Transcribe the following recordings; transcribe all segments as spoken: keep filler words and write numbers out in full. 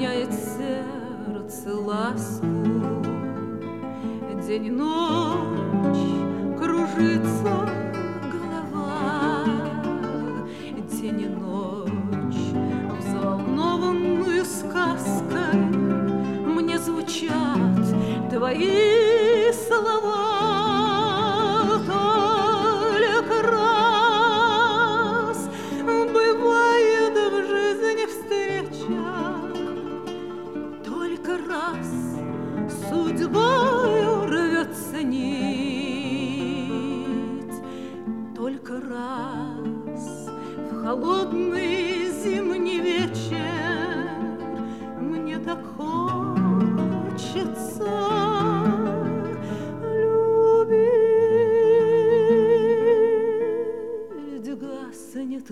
роняет сердце ласку. День и ночь кружится голова, день и ночь взволнованную сказкой мне звучат твои слова. Только раз бывает в жизни встреча, только раз судьбою рвется нить, только раз в холодный зимний вечер мне так хочется любить. Гаснет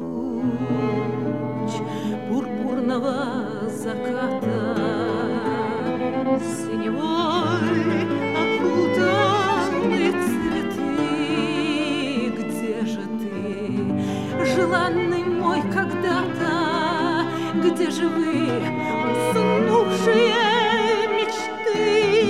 луч пурпурного заката, синевой окутаны цветы. Где же ты, желанный мой когда-то? Где же вы, уснувшие мечты?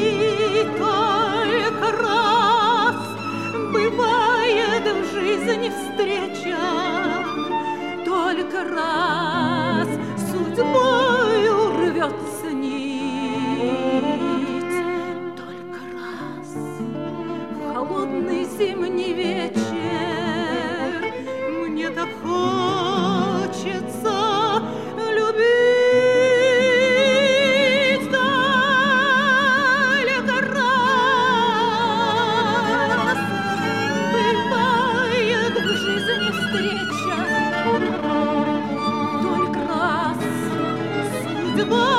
Только раз бывает в жизни встреча, только раз судьбою рвется нить, только раз в холодный зимний вечер мне так хочется любить. Только раз бывает в жизни встреча, только раз судьба